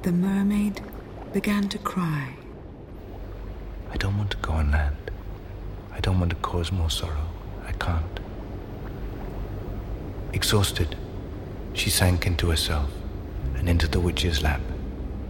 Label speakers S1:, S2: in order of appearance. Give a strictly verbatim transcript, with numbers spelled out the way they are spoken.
S1: The mermaid began to cry.
S2: I don't want to go on land. I don't want to cause more sorrow. I can't. Exhausted, she sank into herself and into the witch's lap.